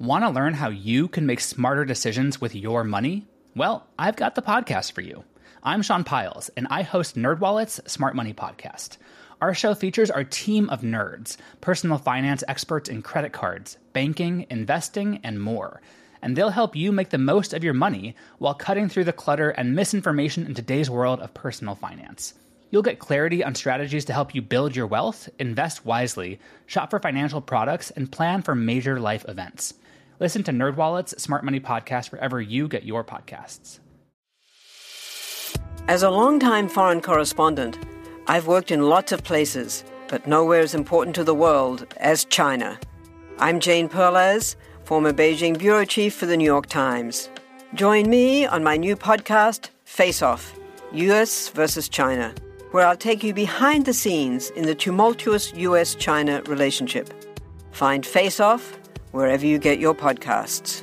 Want to learn how you can make smarter decisions with your money? Well, I've got the podcast for you. I'm Sean Piles, and I host NerdWallet's Smart Money Podcast. Our show features our team of nerds, personal finance experts in credit cards, banking, investing, and more. And they'll help you make the most of your money while cutting through the clutter and misinformation in today's world of personal finance. You'll get clarity on strategies to help you build your wealth, invest wisely, shop for financial products, and plan for major life events. Listen to NerdWallet's Smart Money Podcast wherever you get your podcasts. As a longtime foreign correspondent, I've worked in lots of places, but nowhere as important to the world as China. I'm Jane Perlez, former Beijing bureau chief for the New York Times. Join me on my new podcast, Face Off, US versus China, where I'll take you behind the scenes in the tumultuous US-China relationship. Find Face Off wherever you get your podcasts.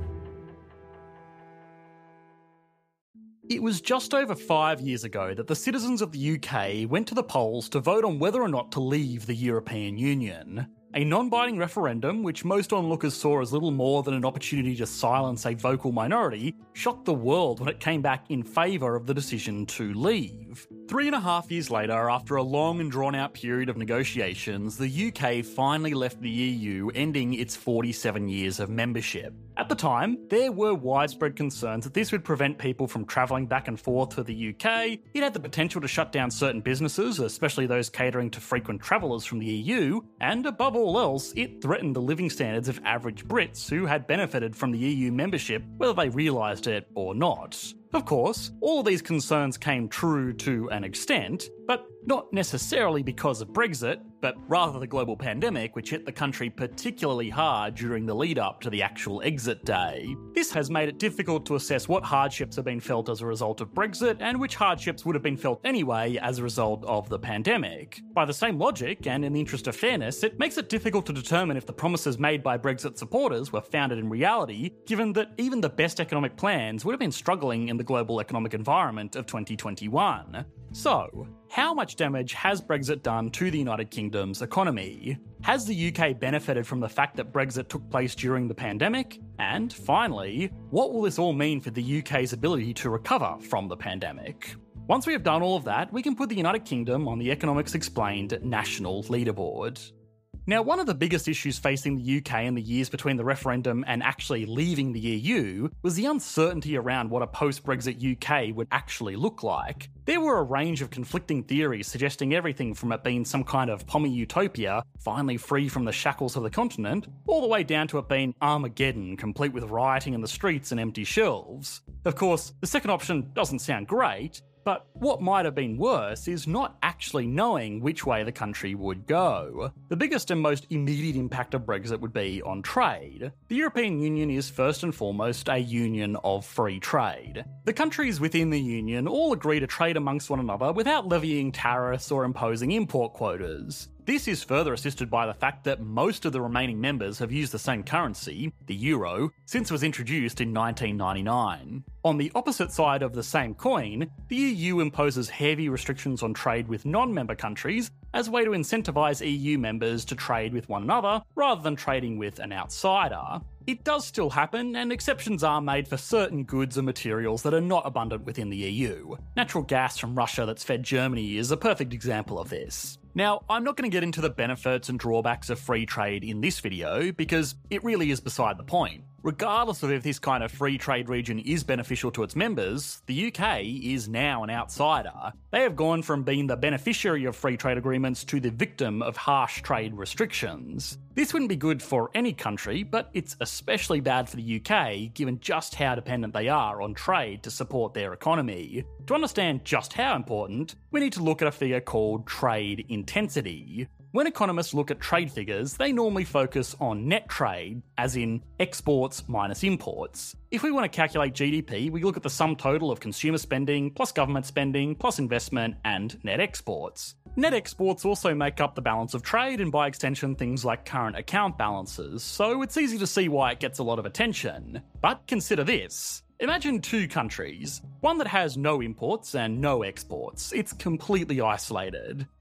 It was just over 5 years ago that the citizens of the UK went to the polls to vote on whether or not to leave the European Union. A non-binding referendum, which most onlookers saw as little more than an opportunity to silence a vocal minority, shocked the world when it came back in favour of the decision to leave. 3.5 years later, after a long and drawn-out period of negotiations, the UK finally left the EU, ending its 47 years of membership. At the time, there were widespread concerns that this would prevent people from travelling back and forth to the UK, it had the potential to shut down certain businesses, especially those catering to frequent travellers from the EU, and above all else, it threatened the living standards of average Brits who had benefited from the EU membership, whether they realised it or not. Of course, all of these concerns came true to an extent, but not necessarily because of Brexit, but rather the global pandemic which hit the country particularly hard during the lead-up to the actual exit day. This has made it difficult to assess what hardships have been felt as a result of Brexit and which hardships would have been felt anyway as a result of the pandemic. By the same logic, and in the interest of fairness, it makes it difficult to determine if the promises made by Brexit supporters were founded in reality, given that even the best economic plans would have been struggling in the global economic environment of 2021. So, how much damage has Brexit done to the United Kingdom's economy? Has the UK benefited from the fact that Brexit took place during the pandemic? And finally, what will this all mean for the UK's ability to recover from the pandemic? Once we have done all of that, we can put the United Kingdom on the Economics Explained national leaderboard. Now, one of the biggest issues facing the UK in the years between the referendum and actually leaving the EU was the uncertainty around what a post-Brexit UK would actually look like. There were a range of conflicting theories suggesting everything from it being some kind of pommy utopia, finally free from the shackles of the continent, all the way down to it being Armageddon, complete with rioting in the streets and empty shelves. Of course, the second option doesn't sound great, but what might have been worse is not actually knowing which way the country would go. The biggest and most immediate impact of Brexit would be on trade. The European Union is first and foremost a union of free trade. The countries within the union all agree to trade amongst one another without levying tariffs or imposing import quotas. This is further assisted by the fact that most of the remaining members have used the same currency, the euro, since it was introduced in 1999. On the opposite side of the same coin, the EU imposes heavy restrictions on trade with non-member countries as a way to incentivise EU members to trade with one another rather than trading with an outsider. It does still happen, and exceptions are made for certain goods and materials that are not abundant within the EU. Natural gas from Russia that's fed Germany is a perfect example of this. Now, I'm not going to get into the benefits and drawbacks of free trade in this video, because it really is beside the point. Regardless of if this kind of free trade region is beneficial to its members, the UK is now an outsider. They have gone from being the beneficiary of free trade agreements to the victim of harsh trade restrictions. This wouldn't be good for any country, but it's especially bad for the UK given just how dependent they are on trade to support their economy. To understand just how important, we need to look at a figure called trade intensity. When economists look at trade figures, they normally focus on net trade, as in exports minus imports. If we want to calculate GDP, we look at the sum total of consumer spending, plus government spending, plus investment, and net exports. Net exports also make up the balance of trade and by extension things like current account balances, so it's easy to see why it gets a lot of attention. But consider this. Imagine two countries, one that has no imports and no exports. It's completely isolated.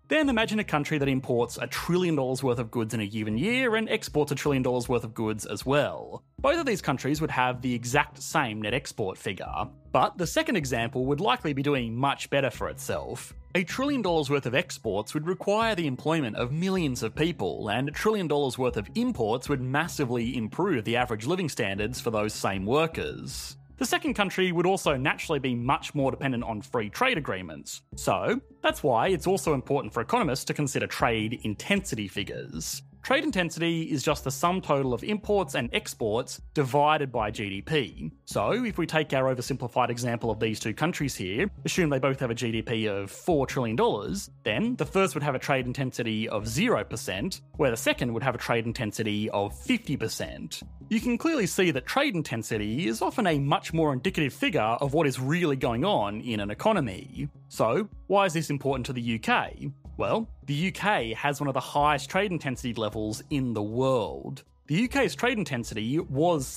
Then imagine a country that imports $1 trillion worth of goods in a given year and exports $1 trillion worth of goods as well. Both of these countries would have the exact same net export figure, but the second example would likely be doing much better for itself. $1 trillion worth of exports would require the employment of millions of people, and $1 trillion worth of imports would massively improve the average living standards for those same workers. The second country would also naturally be much more dependent on free trade agreements. So, that's why it's also important for economists to consider trade intensity figures. Trade intensity is just the sum total of imports and exports divided by GDP. So, if we take our oversimplified example of these two countries here, assume they both have a GDP of $4 trillion, then the first would have a trade intensity of 0%, where the second would have a trade intensity of 50%. You can clearly see that trade intensity is often a much more indicative figure of what is really going on in an economy. So, why is this important to the UK? Well, the UK has one of the highest trade intensity levels in the world. The UK's trade intensity was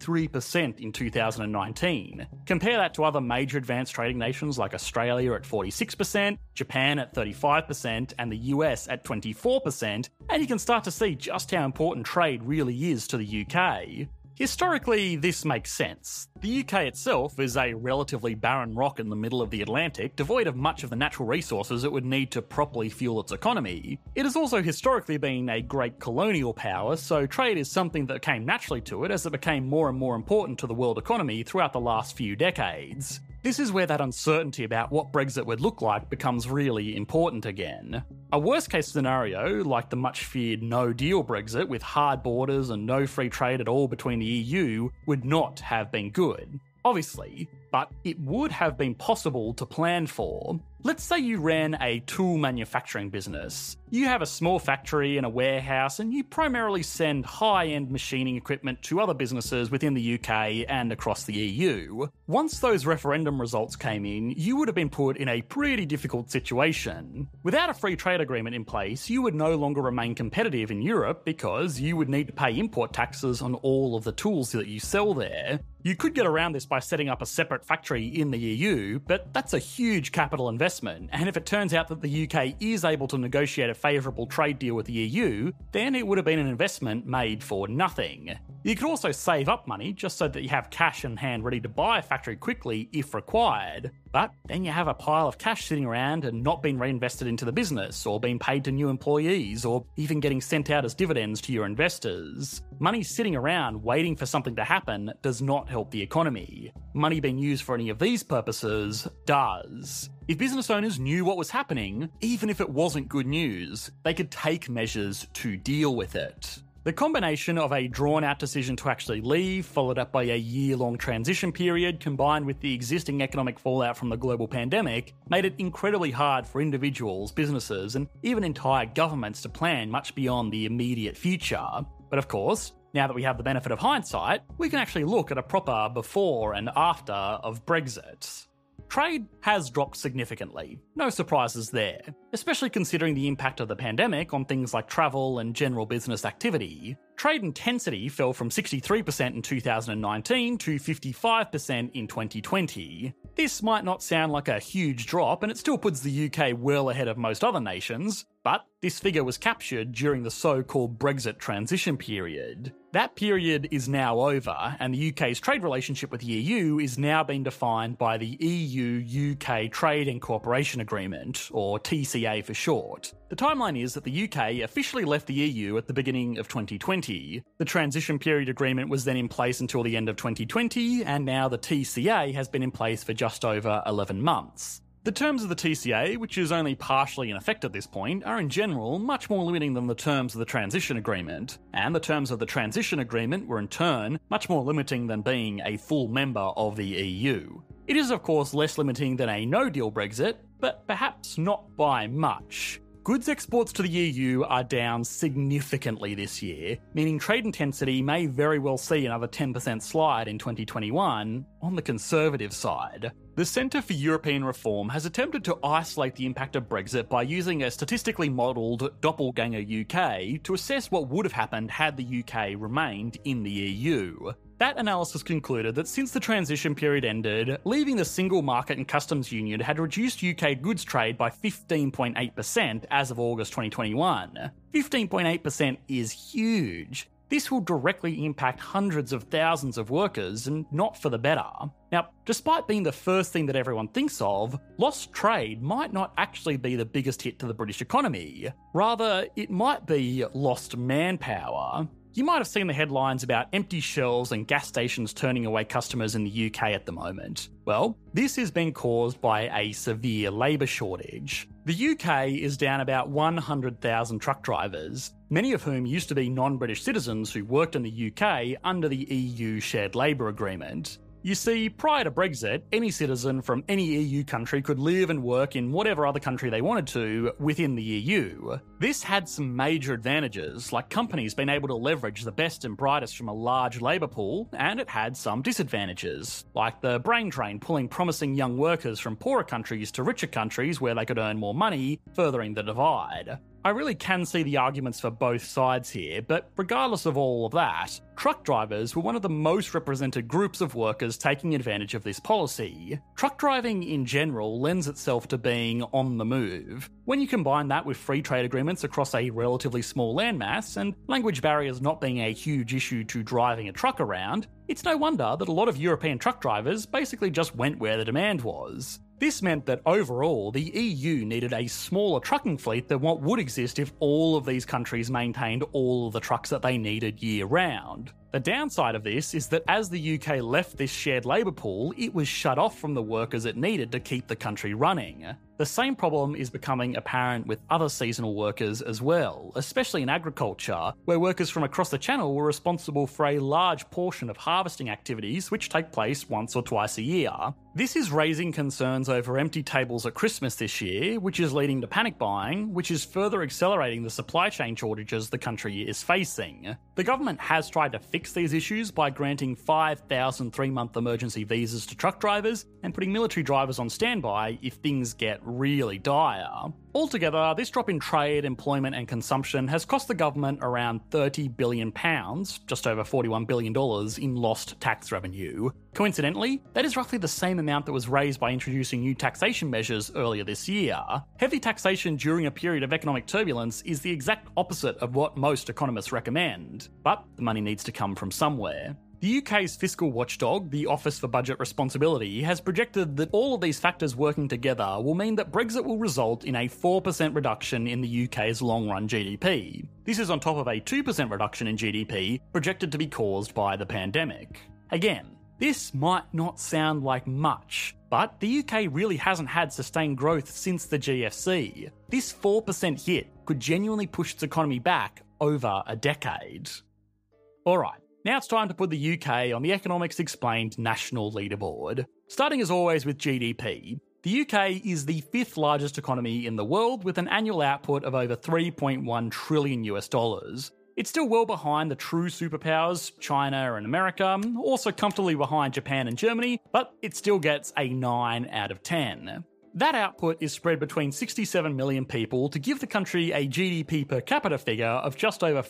63% in 2019. Compare that to other major advanced trading nations like Australia at 46%, Japan at 35%, and the US at 24%, and you can start to see just how important trade really is to the UK. Historically, this makes sense. The UK itself is a relatively barren rock in the middle of the Atlantic, devoid of much of the natural resources it would need to properly fuel its economy. It has also historically been a great colonial power, so trade is something that came naturally to it as it became more and more important to the world economy throughout the last few decades. This is where that uncertainty about what Brexit would look like becomes really important again. A worst-case scenario, like the much-feared no-deal Brexit with hard borders and no free trade at all between the EU, would not have been good. Obviously, but it would have been possible to plan for. Let's say you ran a tool manufacturing business. You have a small factory and a warehouse, and you primarily send high-end machining equipment to other businesses within the UK and across the EU. Once those referendum results came in, you would have been put in a pretty difficult situation. Without a free trade agreement in place, you would no longer remain competitive in Europe because you would need to pay import taxes on all of the tools that you sell there. You could get around this by setting up a separate factory in the EU, but that's a huge capital investment, and if it turns out that the UK is able to negotiate a favourable trade deal with the EU, then it would have been an investment made for nothing. You could also save up money just so that you have cash in hand ready to buy a factory quickly if required, but then you have a pile of cash sitting around and not being reinvested into the business, or being paid to new employees, or even getting sent out as dividends to your investors. Money sitting around waiting for something to happen does not help the economy. Money being used for any of these purposes does. If business owners knew what was happening, even if it wasn't good news, they could take measures to deal with it. The combination of a drawn-out decision to actually leave, followed up by a year-long transition period, combined with the existing economic fallout from the global pandemic, made it incredibly hard for individuals, businesses, and even entire governments to plan much beyond the immediate future. But of course, now that we have the benefit of hindsight, we can actually look at a proper before and after of Brexit. Trade has dropped significantly, no surprises there, especially considering the impact of the pandemic on things like travel and general business activity. Trade intensity fell from 63% in 2019 to 55% in 2020. This might not sound like a huge drop, and it still puts the UK well ahead of most other nations, but this figure was captured during the so-called Brexit transition period. That period is now over, and the UK's trade relationship with the EU is now being defined by the EU-UK Trade and Cooperation Agreement, or TCA for short. The timeline is that the UK officially left the EU at the beginning of 2020. The transition period agreement was then in place until the end of 2020, and now the TCA has been in place for just over 11 months. The terms of the TCA, which is only partially in effect at this point, are in general much more limiting than the terms of the transition agreement, and the terms of the transition agreement were in turn much more limiting than being a full member of the EU. It is of course less limiting than a no-deal Brexit, but perhaps not by much. Goods exports to the EU are down significantly this year, meaning trade intensity may very well see another 10% slide in 2021 on the conservative side. The Centre for European Reform has attempted to isolate the impact of Brexit by using a statistically modelled doppelganger UK to assess what would have happened had the UK remained in the EU. That analysis concluded that since the transition period ended, leaving the single market and customs union had reduced UK goods trade by 15.8% as of August 2021. 15.8% is huge. This will directly impact hundreds of thousands of workers, and not for the better. Now, despite being the first thing that everyone thinks of, lost trade might not actually be the biggest hit to the British economy. Rather, it might be lost manpower. You might have seen the headlines about empty shelves and gas stations turning away customers in the UK at the moment. Well, this has been caused by a severe labour shortage. The UK is down about 100,000 truck drivers, many of whom used to be non-British citizens who worked in the UK under the EU Shared Labour Agreement. You see, prior to Brexit, any citizen from any EU country could live and work in whatever other country they wanted to within the EU. This had some major advantages, like companies being able to leverage the best and brightest from a large labour pool, and it had some disadvantages, like the brain drain pulling promising young workers from poorer countries to richer countries where they could earn more money, furthering the divide. I really can see the arguments for both sides here, but regardless of all of that, truck drivers were one of the most represented groups of workers taking advantage of this policy. Truck driving in general lends itself to being on the move. When you combine that with free trade agreements across a relatively small landmass, and language barriers not being a huge issue to driving a truck around, it's no wonder that a lot of European truck drivers basically just went where the demand was. This meant that overall, the EU needed a smaller trucking fleet than what would exist if all of these countries maintained all of the trucks that they needed year-round. The downside of this is that as the UK left this shared labour pool, it was shut off from the workers it needed to keep the country running. The same problem is becoming apparent with other seasonal workers as well, especially in agriculture, where workers from across the channel were responsible for a large portion of harvesting activities which take place once or twice a year. This is raising concerns over empty tables at Christmas this year, which is leading to panic buying, which is further accelerating the supply chain shortages the country is facing. The government has tried to fix these issues by granting 5,000 3-month emergency visas to truck drivers and putting military drivers on standby if things get really dire. Altogether, this drop in trade, employment and consumption has cost the government around £30 billion, just over $41 billion in lost tax revenue. Coincidentally, that is roughly the same amount that was raised by introducing new taxation measures earlier this year. Heavy taxation during a period of economic turbulence is the exact opposite of what most economists recommend, but the money needs to come from somewhere. The UK's fiscal watchdog, the Office for Budget Responsibility, has projected that all of these factors working together will mean that Brexit will result in a 4% reduction in the UK's long-run GDP. This is on top of a 2% reduction in GDP projected to be caused by the pandemic. Again, this might not sound like much, but the UK really hasn't had sustained growth since the GFC. This 4% hit could genuinely push its economy back over a decade. Alright. Now it's time to put the UK on the Economics Explained national leaderboard. Starting as always with GDP, the UK is the 5th largest economy in the world with an annual output of over $3.1 trillion. It's still well behind the true superpowers, China and America, also comfortably behind Japan and Germany, but it still gets a 9 out of 10. That output is spread between 67 million people to give the country a GDP per capita figure of just over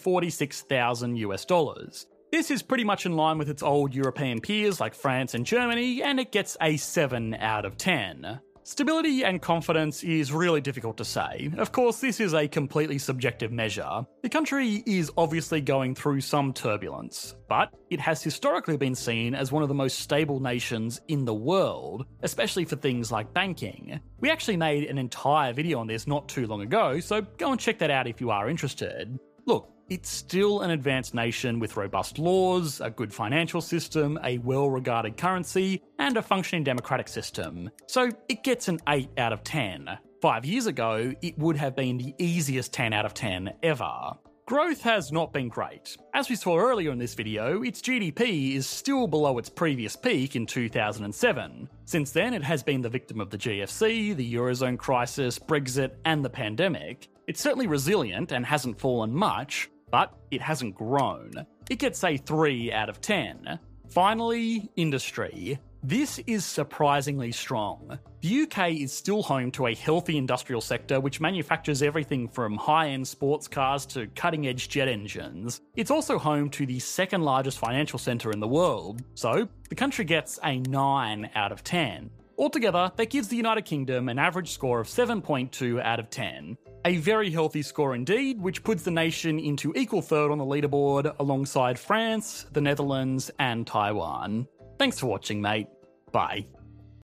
$46,000. This is pretty much in line with its old European peers like France and Germany, and it gets a 7 out of 10. Stability and confidence is really difficult to say. Of course, this is a completely subjective measure. The country is obviously going through some turbulence, but it has historically been seen as one of the most stable nations in the world, especially for things like banking. We actually made an entire video on this not too long ago, so go and check that out if you are interested. Look, it's still an advanced nation with robust laws, a good financial system, a well-regarded currency, and a functioning democratic system. So it gets an 8 out of 10. 5 years ago, it would have been the easiest 10 out of 10 ever. Growth has not been great. As we saw earlier in this video, its GDP is still below its previous peak in 2007. Since then, it has been the victim of the GFC, the Eurozone crisis, Brexit, and the pandemic. It's certainly resilient and hasn't fallen much, but it hasn't grown. It gets a 3 out of 10. Finally, industry. This is surprisingly strong. The UK is still home to a healthy industrial sector which manufactures everything from high-end sports cars to cutting-edge jet engines. It's also home to the second largest financial centre in the world, so the country gets a 9 out of 10. Altogether, that gives the United Kingdom an average score of 7.2 out of 10. A very healthy score indeed, which puts the nation into equal third on the leaderboard alongside France, the Netherlands, and Taiwan. Thanks for watching, mate. Bye.